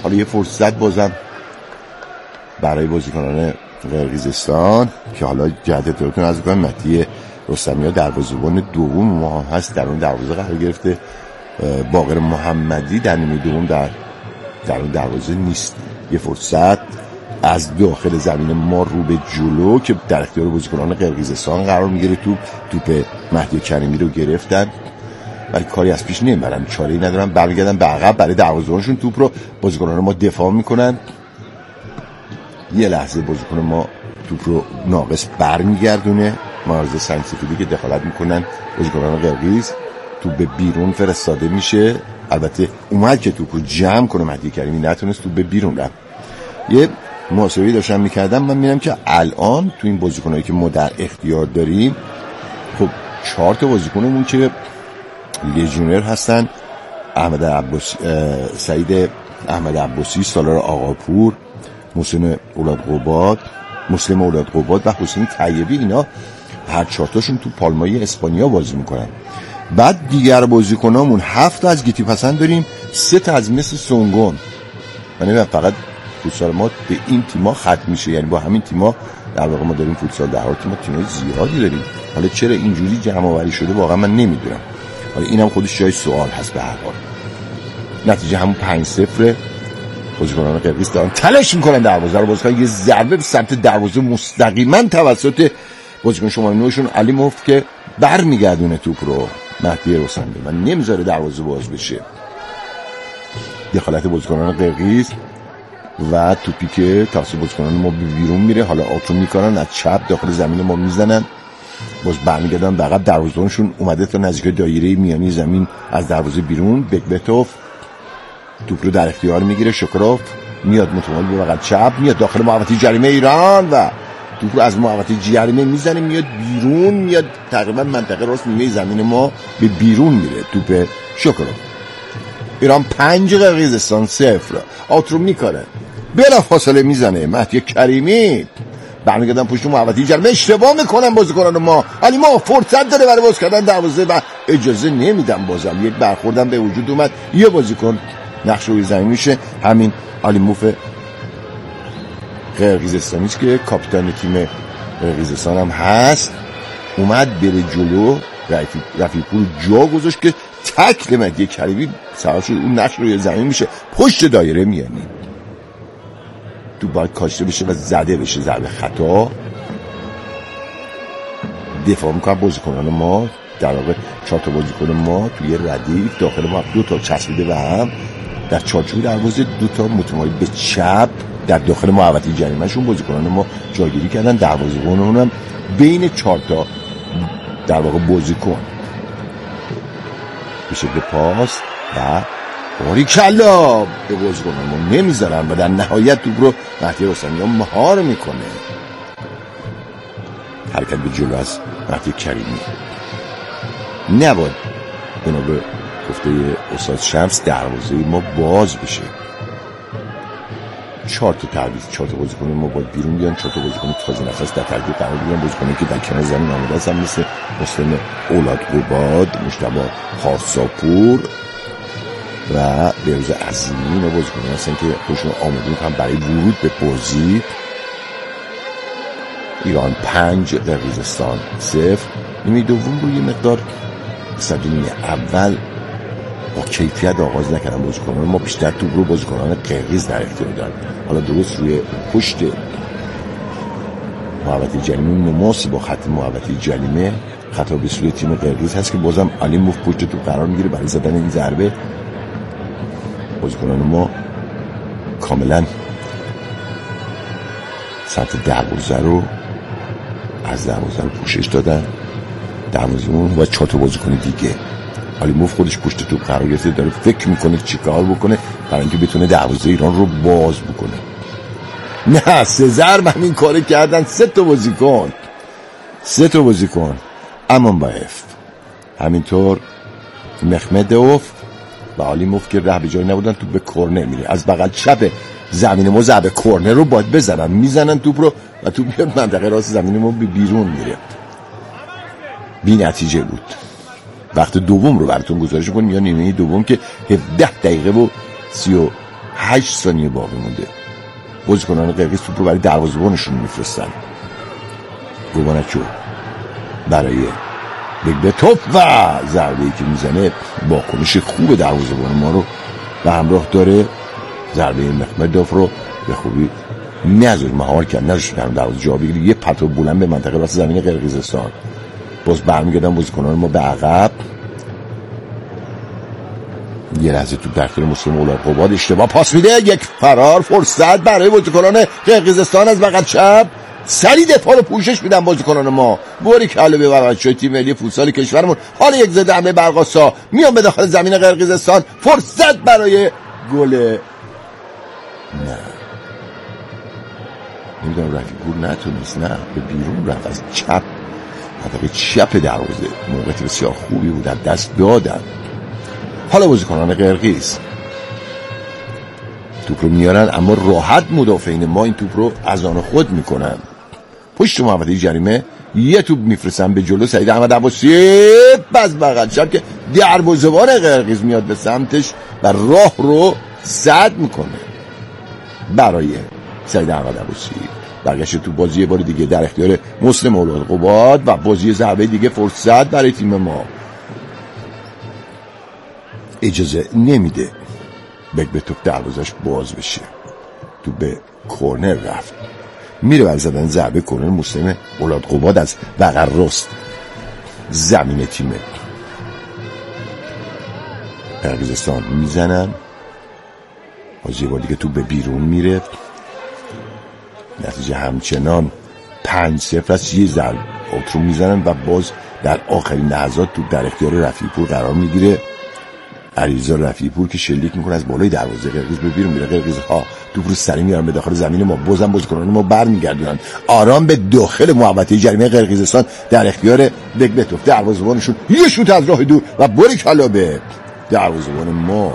حالا یه فرصت بازم برای بازیکنان قرقیزستان که حالا جهت اطلاعتون عرض کنم مهدی رستمی‌ها دروازه‌بان دوم ما هست، در اون دروازه قرار گرفته. باقر محمدی در نیمه دوم در اون دروازه نیست. یه فرصت از داخل زمین ما رو به جلو که در اختیار بازیکنان قرقیزستان قرار میگیره. توپ مهدی کریمی رو گرفتن ولی کاری از پیش نمیبرن، چاره‌ای ندارن، برمیگردن به عقب برای دروازه‌بانشون. توپ رو بازیکنان ما دفاع میکنن. یه لحظه بازیکن ما توپ رو ناقص برمیگردونه. معارضه سنگسفیدی که دخالت میکنن بازیکنان قرقیز. توپ به بیرون فرستاده میشه. البته اومد که توپ رو جمع کنه مهدی کریمی، نتونست، توپ به بیرون رفت. یه محاسبه‌ای داشتم میکردم، من میبینم که الان تو این بازیکنایی که ما در اختیار داریم خب 4 تا بازیکنمون که لیژیونر هستن، احمد عباسی، سعید احمد عباسی، سالار آقاپور، مسلم اولاد قباد و حسین طیبی، اینا هر 4 تاشون تو پالمای اسپانیا بازی میکنن. بعد دیگر بازیکنامون 7 تا از گیتی پسند داریم، 3 تا از مثل سونگون. یعنی فقط فوتسال ما به این تیما ختم میشه، یعنی با همین تیما در واقع ما داریم فوتسال در حال ما تیمای زیادی داریم. حالا چرا اینجوری جمع آوری شده واقعا من نمیدونم. حالا اینم خودش جای سوال هست. به هر حال نتیجه همون 5-0. بازیکنان قرقیز دارن تلاش میکنن دروازه رو باز کنن. یه ضربه به سمت دروازه مستقیما توسط بازیکن شماره 9 شون علی مفت که برمیگردونه توپ رو مهدی رستمی و نمیذاره دروازه باز بشه. دخالت بازیکنان قرقیز و توپی که توسط بازیکنان ما بیرون میره. حالا آتون میکنن از چپ داخل زمین ما میزنن، باز برمیگردن به عقب. دروازه‌بانشون اومده تا نزدیک دایره میانی زمین از دروازه بیرون. بکبتوف توپ رو در اختیار میگیره. شکروف میاد متمایل به بغل چپ، میاد داخل محوطه جریمه ایران و توپ رو از محوطه جریمه میزنه، میاد بیرون، میاد تقریبا منطقه راست نیمه زمین ما به بیرون میره. توپ شکروف. ایران 5 قرقیزستان 0. آترو میکنه بلا فاصله میزنه مهدی کریمی، برمیگردن پشت محوطه جریمه. اشتباه میکنن بازیکنان ما. علی ما فرصت داره برای باز کردن دروازه و اجازه نمیدن. بازم یک برخوردن به وجود اومد. یه بازیکن نقش روی زمین میشه، همین علی موف قرقیزستانی که کاپیتان تیم قرقیزستان هم هست. اومد بره جلو، رفیقپور جا گذاشت که تکل مهدی کریمی سوار شد. اون نقش روی زمین میشه پشت دایره میانی. تو باید کاشته بشه و زده بشه، ضربه خطا. دفاع میکنن بازیکنان ما، در واقع 4 تا بازیکن ما توی ردیف داخل ما 2 تا چسبیده به هم در چارچوب دروازه، 2 تا متمایل به چپ در داخل محوطه جریمه شون بازیکنان ما جاگیری کردن. دروازه‌بانمون هم بین 4 تا در واقع بازیکن به شکل پاس و باریکلا به بازیکنان ما نمیذارن و در نهایت توپ رو مهدی رستمی ها مهار میکنه. حرکت به جلو از مهدی کریمی. نباید بنا به گفته استاد شمس دروازه ما باز بشه. 4 تا تعویض، 4 تا بازیکن ما باید بیرون بیان. 4 تا بازیکن تازه نفس در ترکیب قرار بگیرن. بازیکنی که در کنار زمین آمده هستن مثل مسلم اولاد قباد، مجتبی خارساپور و بهروز عظیمی. اینا بازیکنان هستن که خودشون آماده میکنن برای ورود به بازی. ایران 5 قرقیزستان 0. نیمه دوم رو یه مقدار نیمه اول با کیفیت آغاز نکردن بازیکنان ما، بیشتر توپ رو بازیکنان قرقیز در اختیار دارن. حالا درست روی پشت محوطه جریمه مماس با خط محوطه جریمه خطا به سوی تیم قرقیز هست که بازم علی موف پشت توپ قرار میگیره برای زدن این ضربه. بازیکنان ما کاملا سمت دروازه رو از دروازه رو پوشش دادن. دروازه‌بان و 4 تا بازیکن دیگه. علی موف خودش پشت توپ قرار گرفته، داره فکر میکنه چیکار بکنه برای اینکه بتونه دروازه ایران رو باز بکنه. نه، 3 ضرب همین کارو کردن. 3 تا بازیکن امان بایف، همینطور مخمدوف و علی موف که ره به جایی نبودن. توپ به کرنر میره از بغل چپ زمین ما. ضربه کرنر رو باید بزنن، میزنن توپ رو و توپ میاد منطقه راست زمین ما به بیرون میره. بی نتیجه بود. وقت دوم رو براتون گزارش کنیم یا نیمه دوم که 17 دقیقه و 8 ثانیه باقی مونده. بازیکنان قرقیز توپ رو برای دروازه‌بانشون میفرستن. گوبانچو برای بگبتوف و ضربه‌ای که میزنه واکنش خوب دروازه‌بان ما رو به همراه داره. ضربه مخمدوف رو به خوبی نذاری مهار کرد، نذاشت که دروازه جا بگیره. یه پرتاب بلند به منطقه راست زمین قرقیزستان. باز برمیگردن بازیکنان ما به عقب. یه لحظه تو داخل مسلم اولادقباد اشتباه پاس میده. یک فرار فرصت برای بازیکنان قرقیزستان از بغل چپ. سری دفاع رو پوشش میدن بازیکنان ما. باری کلا ببر بچه‌های تیم ملی فوتسال کشورمون. حالا یک ضد حمله برقاسا میان به داخل زمین قرقیزستان. فرصت برای گل. نه نمیدونم رفیقور نتونست، نه به بیرون رفت از چپ، منطقه چپ دروازه. موقعیت بسیار خوبی بود، دست دادن. حالا بازیکنان قرقیز توپ رو میارن، اما راحت مدافعین ما این توپ رو از آن خود میکنن. پشت محوطه جریمه یه توپ میفرستن به جلو. سعید احمد عباسی از بغل چپ که دروازه‌بان قرقیز میاد به سمتش و راه رو سد میکنه برای سعید احمد عباسی. برگشت تو بازی بار دیگه در اختیار مسلم اولادقباد و بازی ضربه دیگه فرصت برای تیم ما. اجازه نمیده بگبتوف دروازش باز بشه. تو به کورنر رفت، میره برای زدن ضربه کورنر. مسلم اولادقباد از بغل راست زمین تیمه قرقیزستان میزنن. بازی بار دیگه تو به بیرون میره. نتیجه همچنان 5-0 است. یه ضربه رو میزنن و باز در آخرین لحظات توپ در اختیار رفیعپور قرار میگیره. علیرضا رفیعپور که شلیک میکنه از بالای دروازه قرقیز به بیرون میره. قرقیزها توپ رو سری میارن به داخل زمین ما. بازم بازیکنان ما برمیگردونن آرام به داخل محوطه جریمه قرقیزستان در اختیار بگبتوف دروازه‌بانشون. یه شوت از راه دور و باریکلا به دروازه‌بان ما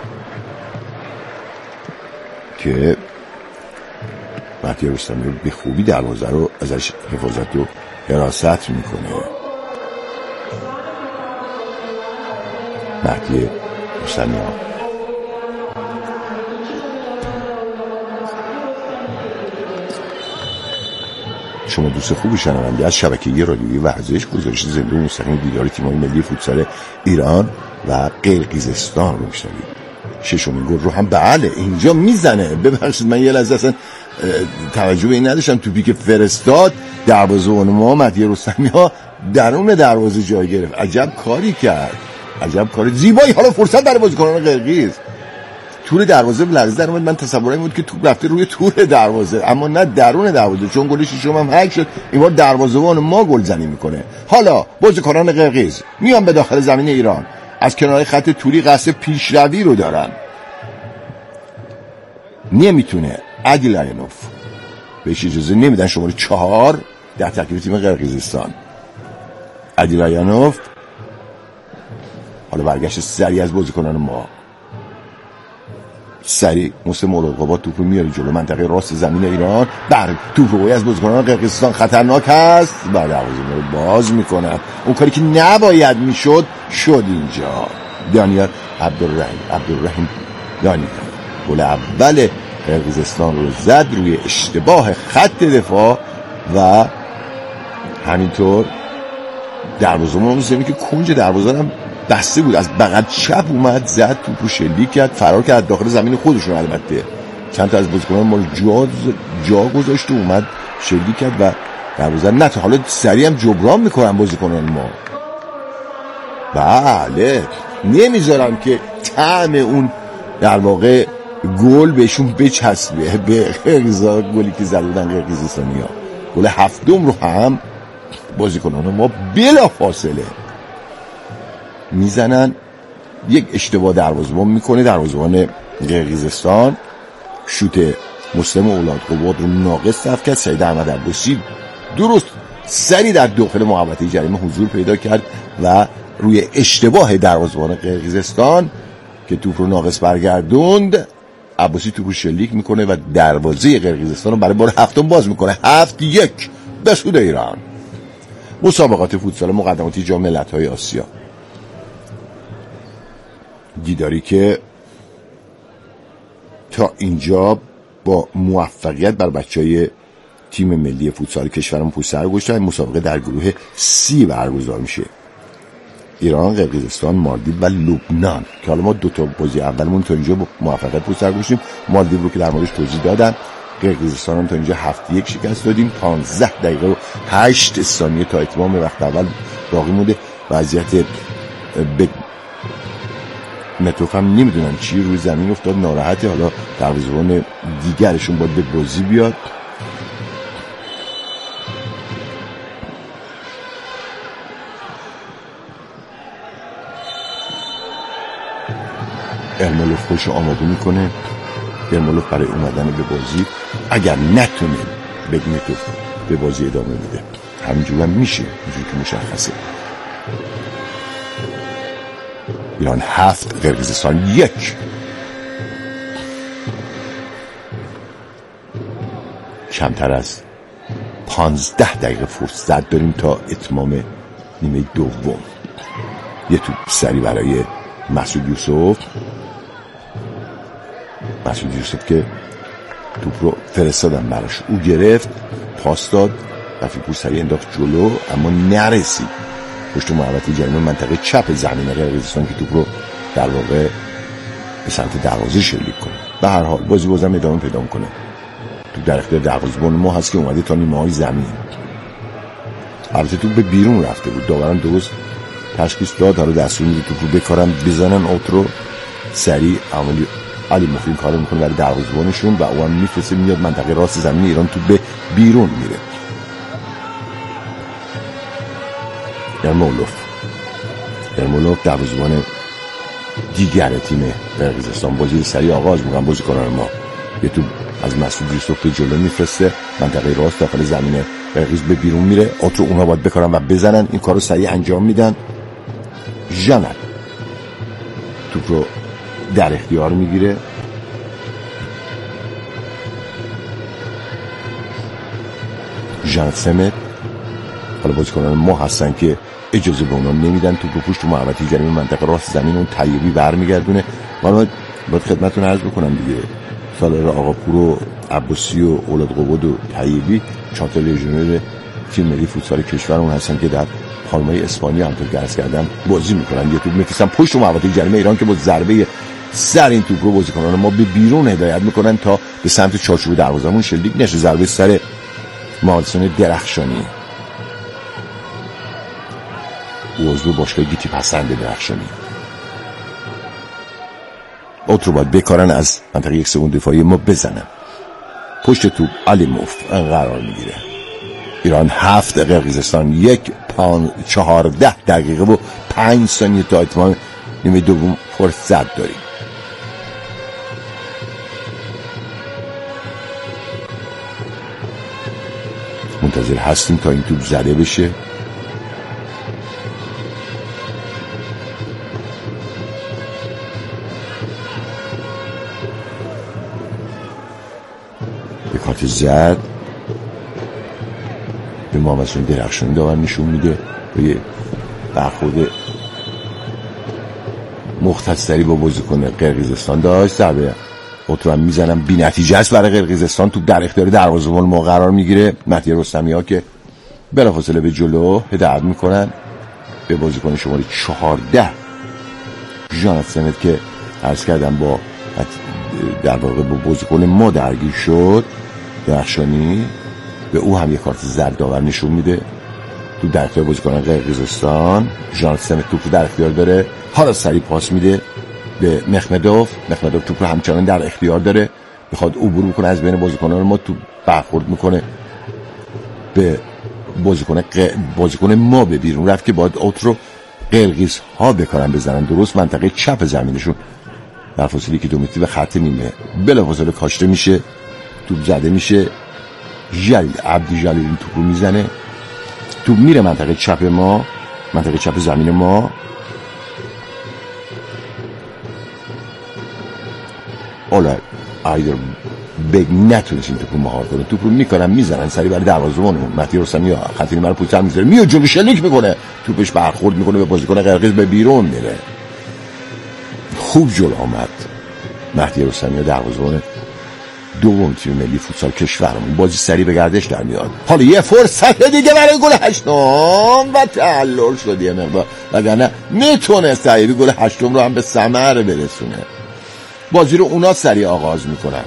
که مهدی رستمی رو به خوبی دروازه رو ازش حفاظت و حراست میکنه. مهدی رستمی شما دوست خوبی شنونده از شبکه رادیویی ورزش، گزارش زنده و مستقیم دیدار تیم‌های ملی فوتسال ایران و قرقیزستان رو میشنوید. ششمین گل رو هم بله اینجا میزنه. ببخشید من یه لحظه اصلا توجه به این نداشتم. توپی که فرستاد دروازه‌بان ما مهدی رستمی ها درون دروازه جای گرفت. عجب کاری کرد، عجب کار زیبایی. حالا فرصت برای بازیکنان قرقیز. تور دروازه لرزه در اومد. من تصورم این بود که توپ رفته روی تور دروازه، اما نه درون دروازه، چون گل ششم هم هک شد. این بار دروازه‌بان ما گلزنی میکنه. حالا بازیکنان قرقیز میان به داخل زمین ایران. از کنار خط طولی قصد پیشروی رو دارن. نمیتونه عادلایانوف بهش اجازه نمیدن. شماره 4 در ترکیب تیم قرقیزستان عادلایانوف. حالا برگشت سریع از بازیکنان ما. سریع مسلم اولادقباد توپ رو میاره جلو منطقه راست زمین ایران. بر توپ رو از بازیکنان قرقیزستان خطرناک هست. بعد دروازه رو باز میکنن. اون کاری که نباید میشد شد اینجا. دانیال عبدالرحیم دانیال گل اول قرقیزستان رو زد روی اشتباه خط دفاع و همینطور دروازه‌بان مسلمی که کنج دروازه هم بسته بود از بغل چپ اومد زد، توپ رو شلیک کرد، فرار کرد داخل زمین خودشون. البته چند تا از بازیکنان ما رو جا گذاشت و اومد شلیک کرد و دروازه نه تا حالا سریع هم جبران میکنن بازیکنان ما. بله نمیذارم که طعم اون در واقع گل بهشون بچسبه. به قرقیزا گلی که زدن قرقیزستانیا گل هفتم رو هم بازیکنان ما بلا فاصله میزنن. یک اشتباه دروازه‌بان میکنه دروازه‌بان قرقیزستان. شوت مسلم اولادقباد رو ناقص دفع کرد. سعید احمد عباسی درست سری در داخل محوطه جریمه حضور پیدا کرد و روی اشتباه دروازه‌بان قرقیزستان که توپ رو ناقص برگردوند، عباسی توپ رو شلیک میکنه و دروازه قرقیزستان رو برای بار هفتم باز میکنه. 7-1 به سود ایران. مسابقات فوتسال مقدماتی جام ملت‌های آسیا، دیداری که تا اینجا با موفقیت بر بچهای تیم ملی فوتسال کشورمون پشت سر گذاشتن. مسابقه در گروه C برگزار میشه، ایران، قرقیزستان، مالدیو و لبنان، که حالا ما 2 تا بازی اولمون تا اینجا با موفقیت پشت سر گذاشتیم. مالدیو رو که در موردش توضیح دادم. قرقیزستان هم تا اینجا 7-1 شکست دادیم. 15 دقیقه و 8 ثانیه تا اتمام وقت اول باقی مونده. وضعیت متروف هم نمیدونم چی روی زمین افتاد، ناراحته. حالا دروازه‌بان دیگرشون باید به بازی بیاد. ارمولوف خوش آماده میکنه. ارمولوف برای اومدن به بازی اگر نتونه بگمتوف به بازی ادامه میده، همینجور هم میشه، اینجور که مشخصه. ایران 7 قرقیزستان 1. کمتر از 15 دقیقه فرصت داریم تا اتمام نیمه دوم. یه توپ سری برای مسعود یوسف که توپ رو فرستادن براش، او گرفت، پاس داد، رفیق سری انداخت جلو اما نرسید پشت محوطه جریمه منطقه چپ زمین قرقیزستان که توپ رو در واقع به سمت دروازه شلیک کنه. به هر حال بازی بازم ادامه پیدا کنه. توپ در اختیار دروازه‌بان ما هست که اومده تا نیمه‌های زمین. البته توپ به بیرون رفته بود، داوران درست تشخیص داد. حالا دستور میده توپ رو بکارن بزنن اوت رو. سریع علی مفید کارو میکنه برای دروازه‌بانشون و اون میفرسته میاد منطقه راست زمین ایران، توپ به بیرون میره. ارمولوف دروازه‌بان دیگر تیم قرقیزستان بازی سریع آغاز میکنن. بازیکنان ما یه توپ از مسعود یوسف به جلو میفرسته، منطقه راست داخل زمین قرقیز به بیرون میره. اوت رو اونا باید بکارن و بزنن. این کارو سریع انجام میدن. ژانت توپ رو در اختیار میگیره. ژان سمت، حالا بازیکنان ما هستن که اجازه به اونا نمیدن توپ رو پشت محوطه جریمه منطقه راست زمین اون طیبی برمیگردونه. من باید خدمتتون عرض بکنم دیگه، سالار آقاپور و عباسی و اولاد قباد و طیبی 4 تا لژیونر تیم ملی فوتسال کشورمون هستن که در پالمای اسپانیا همونطور که عرض کردم بازی میکنن. یه توپ میفرستن پشت محوطه جریمه ایران که با ضربه سر این توپ رو بازیکنان ما به بیرون هدایت میکنن تا به سمت چارچوب دروازه‌مون شلیک نشه. ضربه سر محسن درخشانی، عضو باشگاه گیتی پسند درخشانی. اوت رو باید بکارن از منطقه 1 سوم دفاعی ما بزنن. پشت توپ علیموف قرار میگیره. ایران 7 قرقیزستان 1. 14 دقیقه و 5 ثانیه تا اتمام نیمه دوم فرصت داریم. منتظر هستیم تا این توپ زده بشه. به کارت زرد به محمد درخشانی داور نشون میده و یه برخورد مختصری با بازیکن قرقیزستان داشت. ضربه اوتو هم میزنم بی نتیجه است برای قرقیزستان. توپ در اختیار دروازه‌بان ما قرار میگیره. مهدی رستمی ها که بلافاصله به جلو هدایت میکنن به بازیکن شماره 14 ژان سمت که عرض کردم با در واقع با بازیکن ما درگیر شد. درخشانی به او هم یک کارت زرد داور نشون میده. تو در اختیار بازیکن قرقیزستان. ژان سمت توپ در اختیار داره، حالا سریع پاس میده به مخمدوف. توپ رو همچنان در اختیار داره، میخواد عبور بکنه از بین بازیکنان ما. توپ برخورد میکنه به بازیکن ما به بیرون رفت که باید اوت رو قرقیز ها بکنن بزنن درست منطقه چپ زمینشون. در فاصله که 2 متری به خط نیمه بلافاصله کاشته میشه، توپ زده میشه. عبدی جلیل این توپ رو میزنه، توپ میره منطقه چپ ما، منطقه چپ زمین ما. حالا ایدر بگ نتونست این توپ رو مهار کنه. توپ رو میکنن میزنن سری برای دروازه‌بانمون. مهدی رستمی خط نیمه رو پشت میذاره، میاد جلو شلیک میکنه، توپش برخورد میکنه به بازیکن قرقیز به بیرون میره. خوب جلو آمد مهدی رستمی دروازه‌بان دوم تیم ملی فوتسال کشورمون بازی سری به گردش در میاد. حالا یه فرصت دیگه برای گل هشتم و تعلل شد یه مقدار، وگرنه میتونست طیبی گل هشتم رو هم به ثمر برسونه. بازی رو اونا سری آغاز میکنن.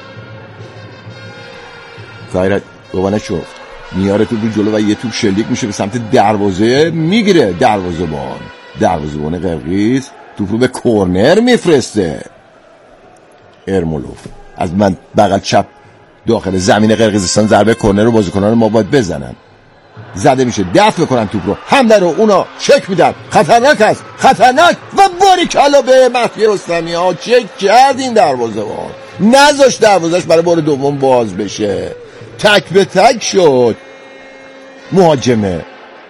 غیرت دوباره شد میاره توپ رو جلو و یه توپ شلیک میشه به سمت دروازه، میگیره دروازه‌بان قرقیز توپ رو به کورنر میفرسته. ارمولوف از من بغل چپ داخل زمین قرقیزستان ضربه کورنر رو بازیکنان ما باید بزنن. زده میشه، دفع بکنن توپ رو، حمله رو اونا چک میدن، خطرناک است، خطرناک و باریکلا به مهدی رستمی ها. چک کرد این دروازه‌بان، نذاش دروازه‌اش برای بار دوم باز بشه، تک به تک شد مهاجم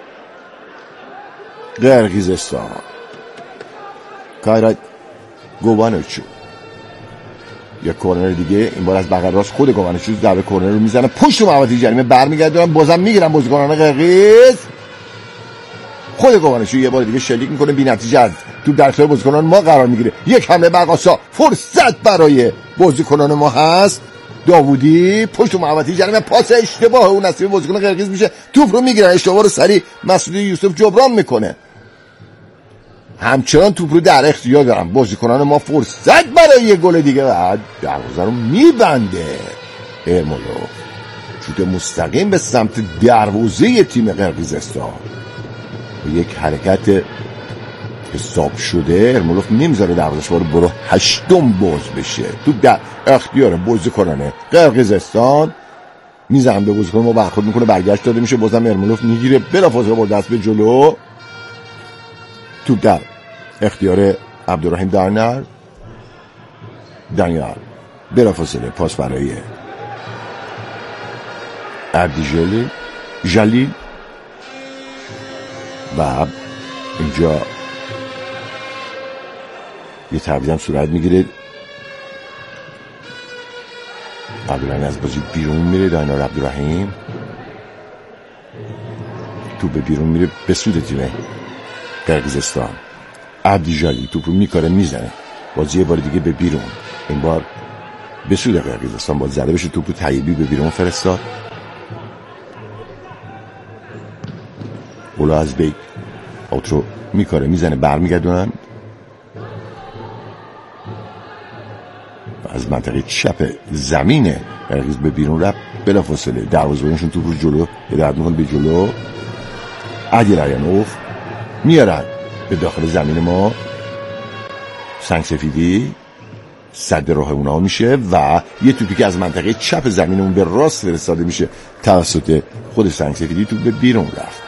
قرقیزستان کایرات گوبانوچو. یا کورنر دیگه این بار از بغل راست خود گوبانوچو ضربه کورنر رو میزنه، پشت محوطه جریمه برمیگردونن، بازم میگیرن بازیکنان قرقیز. خود گوبانوچو یه بار دیگه شلیک میکنه، بی‌نتیجه از توپ در اختیار بازیکنان ما قرار میگیره. یک حمله برقاسا، فرصت برای بازیکنان ما هست. داوودی پشت محوطه جریمه، پاس اشتباه اون نصیب بازیکن قرقیز میشه، توپ رو میگیرن، اشتباه رو سریع مسعود یوسف جبران میکنه. همچنان توپ رو در اختیار دارن بازیکنان ما، فرصت برای یه گل دیگه و دروازه رو میبنده. ارمولوف شوت مستقیم به سمت دروازه تیم قرقیزستان، یک حرکت حساب شده. ارمولوف نمیذاره دروازه‌اش رو برو هشتم باز بشه. توپ در اختیار بازیکنان قرقیزستان، میزنن به بازیکن ما، برخورد میکنه، برگشت داده میشه، بازم ارمولوف میگیره، بلافاصله با دست به جلو. توپ در اختیار عبدالرحیم دانیال، بلافاصله پاس برای عبدی جلیل و اینجا یه تعویض هم صورت میگیره. عبدالرحیم از بازی بیرون میره، دانیال عبدالرحیم توپ به بیرون میره به سود تیم قرقیزستان. عبدی جلیل توپ رو میکاره، میزنه، بازی یه بار دیگه به بیرون، این بار به سود قرقیزستان باید زده بشه. توپ رو طیبی به بیرون فرستاد. اولا از بیگ اوترو میکاره، میزنه، برمیگردونن از منطقه چپ زمین قرقیز به بیرون رفت، بلافاصله دروازه‌بانشون توپ رو جلو هدایت میکنه به جلو. عادل آریانوف میارن به داخل زمین ما، سنگ سفیدی صد راه اونا میشه و یه توپی که از منطقه چپ زمینمون به راست فرستاده میشه توسط خود سنگ سفیدی، توپ به بیرون رفت.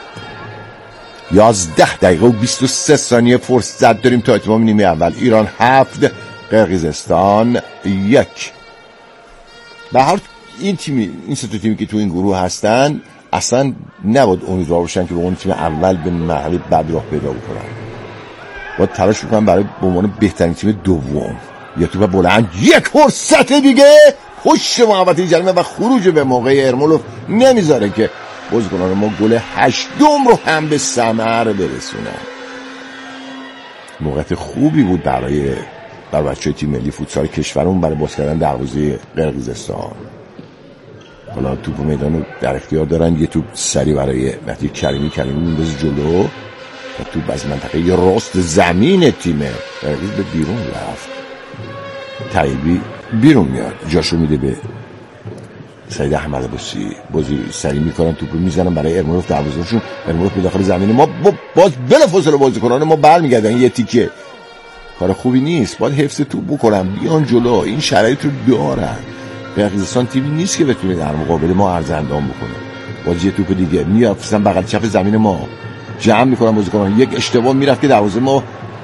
11 دقیقه و 23 ثانیه فرصت داریم تا اتمام نیمه اول. ایران 7 قرقیزستان 1. به هر این سه تا تیمی که تو این گروه هستن اصلا نباید امیدوار باشن که به اون تیم اول به مرحله بعد راه پیدا بکنن، باید تلاش بکنن برای به عنوان بهترین تیم دوم. یا توپ بلند، یک فرصت دیگه پشت محوطه جریمه و خروج به موقع. ارمولوف نمیذاره که بازیکنان ما گل هشتم رو هم به ثمر برسونن. موقعیت خوبی بود برای بچه‌های تیم ملی فوتسال کشورمون برای باز کردن دروازه قرقیزستان. حالا توپ میدان رو در اختیار دارن، یه توپ سری برای مهدی کریمی میندازه جلو و توپ از منطقه راست زمین تیم قرقیز به بیرون رفت. طیبی بیرون میاد، جاشو میده به سید احمد عباسی، بازی سری میکنن، توپ رو میزنن برای ارمولوف، دروازه‌شون ارمولوف به داخل زمین ما، باز بلافاصله بازیکنان ما برمیگردن. یه تیکه کار خوبی نیست، باید حفظ توپ بکنن، بیان جلو، این شرایط رو دارن. قرقیزستان تیمی نیست که بتونه در مقابل ما عرض اندام بکنه. بازی توپ دیگه میافسن بغل چپ زمین ما، جمع میکنن بازیکنان، یک اشتباه میرفت که دروازه ما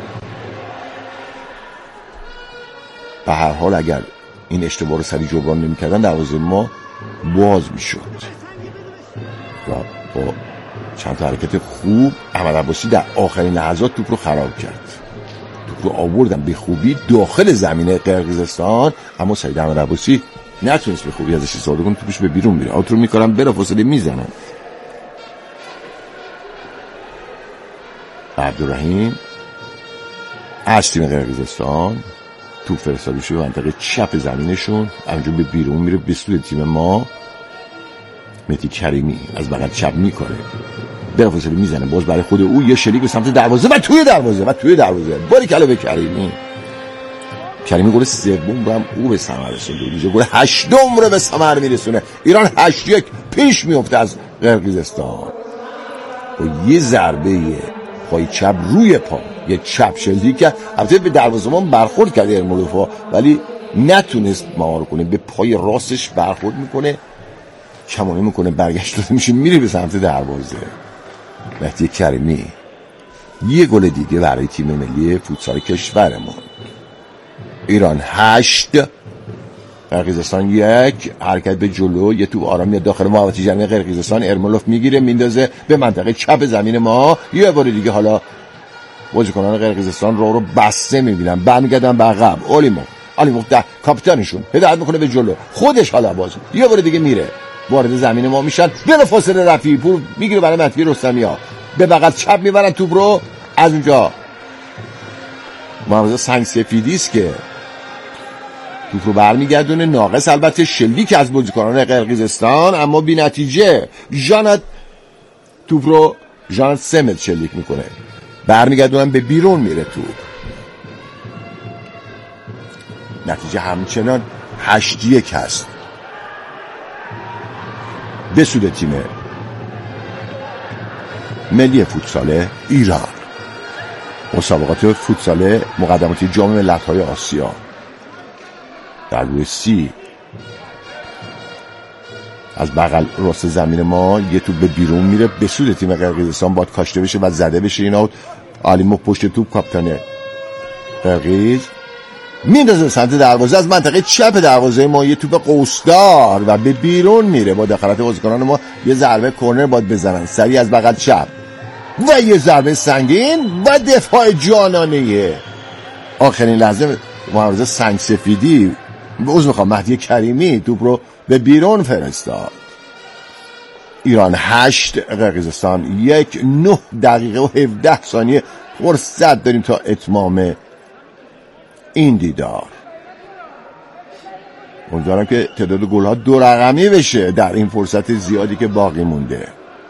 به هر حال اگر این اشتباه رو سریع جبران نمی‌کردن دروازه ما باز میشد. و با چند تا حرکت خوب احمد عباسی در آخرین لحظات توپ رو خراب کرد. توپ رو آوردن به خوبی داخل زمینه قرقیزستان، اما سید احمد عباسی نتونست به خوبی ازش استفاده کنه، توپش به بیرون میره. اوت رو میکنن، بلافاصله میزنن. عبدالرحیم از تیم قرقیزستان توپ فرستاده میشه به منطقه چپ زمینشون، همینجور به بیرون میره به سود تیم ما. مهدی کریمی از بغل چپ میکنه، بلافاصله میزنه باز برای خود او یه شلیک به سمت دروازه و توی دروازه باریکلا به کریمی گل سوم رو هم او به ثمر رسونده، گل هشتم رو به ثمر میرسونه. ایران 8-1 پیش میفته از قرقیزستان با یه ضربه پای چپ روی پا، یه چپ شلیک که البته به دروازه‌بان برخورد کرده ارمولوف، ولی نتونست مهار کنه، به پای راستش برخورد میکنه، کمانه میکنه، برگشت داده میشه میره به سمت دروازه. مهدی کریمی یه گل دیگه برای تیم ملی فوتسال کشورمون. ایران 8 قرقیزستان 1. حرکت به جلو، یه توپ آرام میاد داخل محوطه جریمه قرقیزستان، ارمولوف میگیره میندازه به منطقه چپ زمین ما. یه بار دیگه حالا بازیکنان قرقیزستان رو بسته میبینن، برمیگردن به عقب. آلیموف ده کاپیتانشون هدایت میکنه به جلو، خودش حالا باز یه بار دیگه میره وارد زمین ما میشن. بلافاصله رفیعی پور میگیره برای مهدی رستمی‌ها، به بغل چپ میبرن توپ رو. از اونجا محمد سنگ سفیدی است که توپ رو برمیگردونه، ناقص البته شلیک از بازیکنان قرقیزستان، اما بی نتیجه. ژانت توپ رو ژانت 3 متر شلیک میکنه، برمیگردونن به بیرون میره توپ. نتیجه همچنان 8-1 هست به سود تیم ملی فوتسال ایران. مسابقات فوتسال مقدماتی جام ملت‌های آسیا در روی سی از بغل راست زمین ما یه توپ به بیرون میره به سود تیم قرقیزستان، باید کاشته بشه و زده بشه. این اوت. آلیموف پشت توپ، کاپیتان قرقیز میندازه سمت دروازه، از منطقه چپ دروازه ما یه توپ قوسدار و به بیرون میره. با دخالت بازیکنان ما یه ضربه کرنر باید بزنن سریع از بغل چپ و یه ضربه سنگین و دفاع جانانه. آخرین لحظه محمد سنگ سفیدی مهدی کریمی توپ رو به بیرون فرستاد. ایران 8 قرقیزستان 1. 9 دقیقه و 17 ثانیه فرصت داریم تا اتمام این دیدار. امیدوارم که تعداد گل‌ها 2 رقمی بشه در این فرصت زیادی که باقی مونده.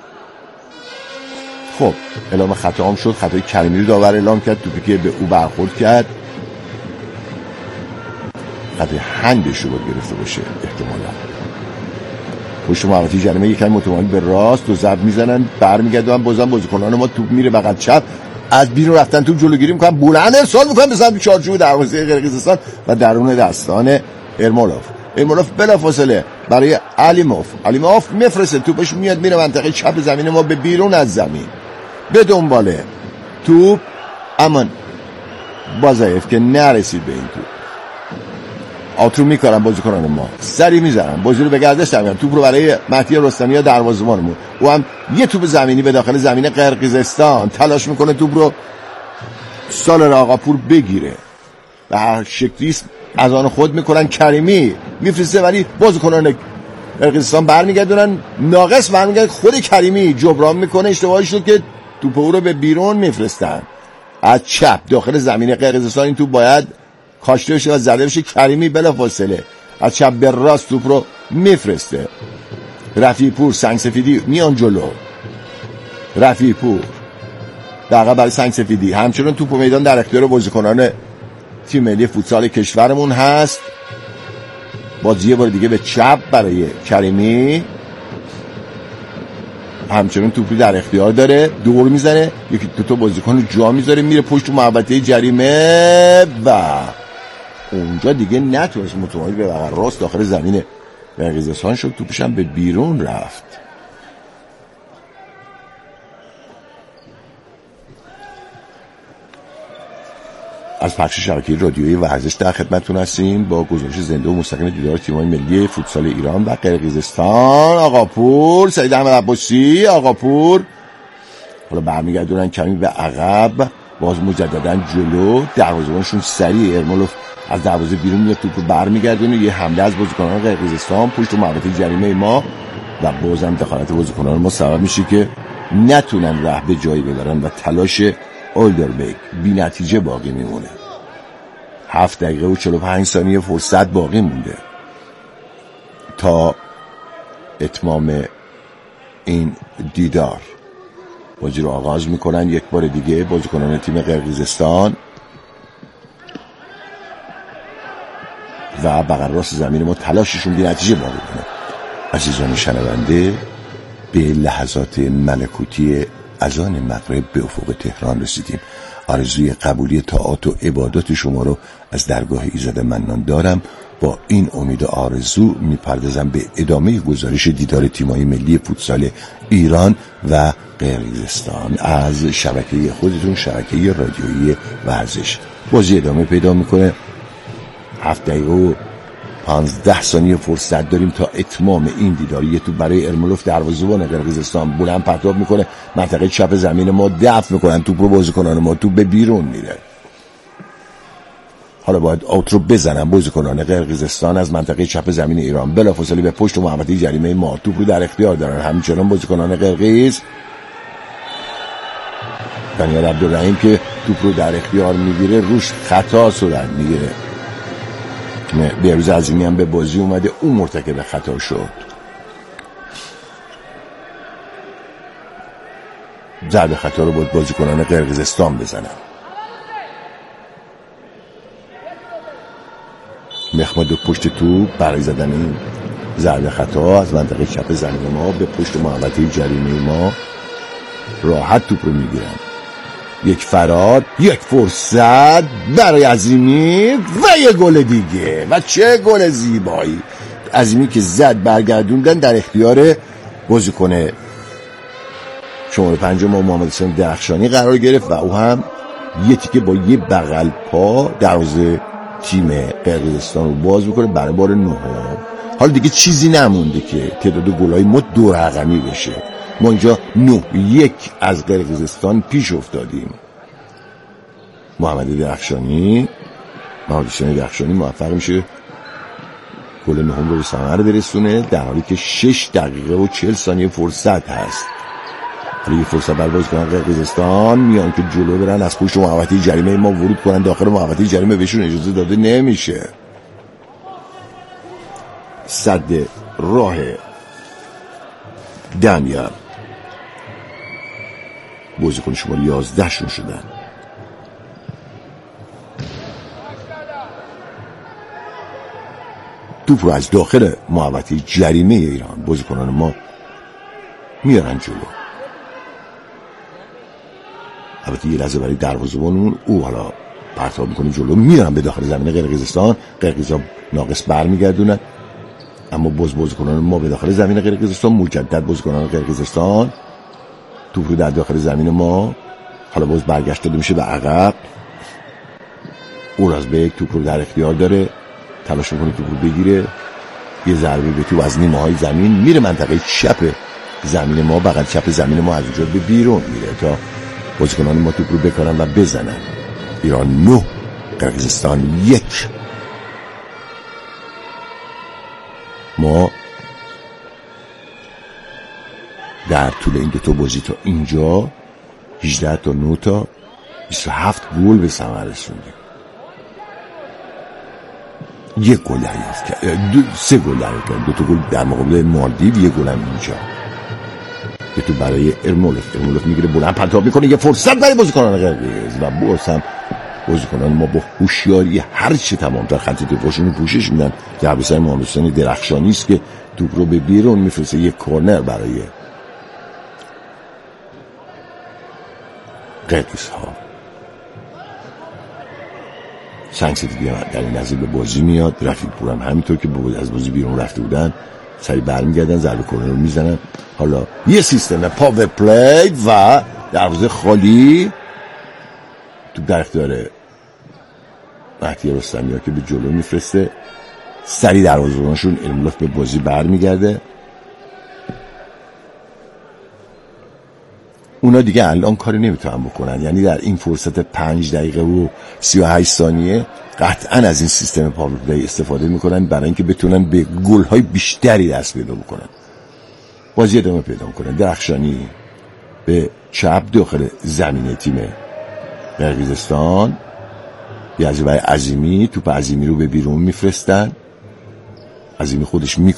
خب اعلام خطا هم شد، خطای کریمی رو داور اعلام کرد، توپی که به او برخورد کرد خطای هندش رو باید گرفته باشه احتمالا. پشت محوطه جریمه یکم متمایل به راست، 2 ضرب میزنن، برمیگردن بازم بازیکنان ما، توپ میره بغل چپ، از بیرون رفتن توپ جلوگیری میکنن، بلند ارسال میکنن به سمت چارچوب دروازه قرقیزستان و درون دستان ارمولوف بلافاصله برای آلیموف میفرسته، توپش میاد میره منطقه چپ زمین ما به بیرون از زمین، به دنباله توپ، اما بازایف که نرسید به این توپ. آترو میکنن بازیکنان ما، سری میزنن بازی رو به گردش در میارن. توپ رو برای مهدی رستمی‌ها دروازه‌بانمون، او هم یه توپ زمینی به داخل زمین قرقیزستان تلاش میکنه توپ رو سالار آقاپور بگیره و هر شکلی از آن خود میکنن. کریمی میفرسته ولی بازیکنان قرقیزستان برمیگردونن، ناقص برمیگرد، خود کریمی جبران میکنه اشتباهی شد که توپ او رو به بیرون میفرستن از چپ داخل زمین قرقیزستان. این توپ باید کاشته بشه و زده بشه. کریمی بلافاصله از چپ به راست توپ رو میفرسته. رفیعی پور، سنگ سفیدی میان جلو. رفیعی پور دقیقه برای سنگ سفیدی، همچنان توپ و میدان در اختیار بازیکنان تیم ملی فوتسال کشورمون هست. بازی یه بار دیگه به چپ برای کریمی، همچنان توپی در اختیار داره، دور میزنه، یکی دو بازیکن جا میذاره، میره پشت محوطه جریمه و اونجا دیگه نتونست متمایل به بغل راست داخل زمین قرقیزستان شد، توپش هم به بیرون رفت. از پخش شبکه رادیویی ورزش در خدمتتون هستیم با گزارش زنده و مستقیم دیدار تیم‌های ملی فوتسال ایران و قرقیزستان. آقاپور، سعید احمد عباسی، آقاپور حالا برمیگردونن کمی به عقب، باز مجددا جلو، دروازه‌بانشون سریع ارمولوف از دروازه بیرون میاد، توپ رو برمیگردونه، یه حمله از بازیکنان قرقیزستان پشت محوطه جریمه ما و بازم دخالت بازیکنان ما سبب میشه که نتونن ره به جایی ببرن و تلاش اولدربیک بی نتیجه باقی میمونه. 7 دقیقه و 45 ثانیه فرصت باقی مونده تا اتمام این دیدار. بازی رو آغاز میکنن یک بار دیگه بازیکنان تیم قرقیزستان و بغل راست زمین ما تلاششون بی نتیجه باقی کنه. عزیزان شنونده، به لحظات ملکوتی اذان مغرب به افق تهران رسیدیم. آرزوی قبولی طاعات و عبادات شما رو از درگاه ایزد منان دارم. با این امید و آرزو میپردازم به ادامه گزارش دیدار تیم‌های ملی فوتسال ایران و قرقیزستان از شبکه خودتون، شبکه رادیویی ورزش. بازی ادامه پیدا میکنه. 7 دقیقه و 15 ثانیه فرصت داریم تا اتمام این دیدار. یه تو برای ارمولوف دروازه‌بان قرقیزستان بلند پرتاب میکنه، منطقه چپ زمین ما دفع میکنن، توپ رو بازیکنان ما توپ به بیرون میره. حالا باید آوت رو بزنن بازیکنان قرقیزستان از منطقه چپ زمین ایران، بلافاصله به پشت محوطه جریمه ما توپ رو در اختیار دارن. همچنان بازیکنان قرقیز، دانیال عبدالرحیم که توپ رو در اختیار میگیره روش خطا صورت میگیره. بهروز عظیمی هم به بازی اومده، اون مرتکب خطا شد. ضربه خطا رو باید بازیکنان قرقیزستان بزنن. مخمد پشت توپ برای زدن این ضربه خطا از منطقه چپ زمین ما به پشت محوطه جریمه ما راحت توپ رو میگیرن. یک فراد، یک فرصت برای عظیمی و یک گل دیگه. و چه گل زیبایی! عظیمی که زد، برگردوندن در اختیار بازیکن شماره 5 ما محمد حسین درخشانی قرار گرفت و او هم یه تیکه با یه بغل پا دروازه تیم قرقیزستان رو باز میکنه برای بار 9. حالا دیگه چیزی نمونده که تعداد گل‌های ما 2 رقمی بشه. ما اینجا 9-1 از قرقیزستان پیش افتادیم. محمد درخشانی موفق میشه گل 9 رو به ثمر برسونه در حالی که 6 دقیقه و 40 ثانیه فرصت هست. حالا یه فرصت برای بازیکنان قرقیزستان میان که جلو برن از پشت محوطه جریمه ما ورود کنن داخل محوطه جریمه، بهشون اجازه داده نمیشه. صد راه دنیا بازیکن شماره 11 شون شدن. توپ رو از داخل محوطه جریمه ایران بازیکنان ما میارن جلو. البته یه لحظه برای دروازه‌بانمون او حالا پرتاب میکنه جلو، میارن به داخل زمین قرقیزستان. قرقیزا ناقص برمیگردونن، اما بازیکنان ما به داخل زمین قرقیزستان، مجدد بازیکنان قرقیزستان توپ رو در داخل زمین ما. حالا باز برگشت داده میشه به عقب. اورازبک توپ رو در اختیار داره، تلاش میکنه توپ رو بگیره. یه ضربه به توپ از نیمه های زمین میره منطقه چپ زمین ما، بغل چپ زمین ما از اونجا به بیرون میره تا بازیکنان ما توپ رو بکارن و بزنن. ایران 9 قرقیزستان 1. ما در طول این 2 بازی تا اینجا 18 تا 9 تا 27 گل به ثمر رسوندیم. 1 گل دریافت کرد، 3 گل دریافت کرد، 2 تا گل در مقابل مالدیو، 1 گل هم اینجا. یه تو برای ارمولوف میگیره بلند پرتاب میکنه، یه فرصت برای بازیکنان قرقیز و باز هم بازیکنان ما با هوشیاری هر چه تمام‌تر خط دفاعشون رو پوشش میدن. ضربه‌ای محمد حسین درخشانی است که توپ رو به بیرون میفرسته. یک کورنر برای قرقیزها. سنگس دیگه در این نظر به بازی میاد. رفیق پورم همینطور که از بازی بیرون رفته بودن سری برمیگردن، ضربه کورنر رو میزنن. حالا یه سیستم پاور پلی و دروازه خالی، تو در اختیار مهدی رستمی ها که به جلو میفرسته. سری دروازه‌بانشون ارمولوف به بازی برمیگرده. اونا دیگه الان کاری نمیتونن بکنن، یعنی در این فرصت 5 دقیقه و 38 ثانیه قطعا از این سیستم پاور پلی استفاده میکنن برای اینکه بتونن به گل‌های بیشتری دست پیدا بکنن. بازی ادامه پیدا میکنن. درخشانی به چپ داخل زمین تیم قرقیزستان یه از برای عظیمی توپ عظیمی رو به بیرون میفرستن، عظیمی خودش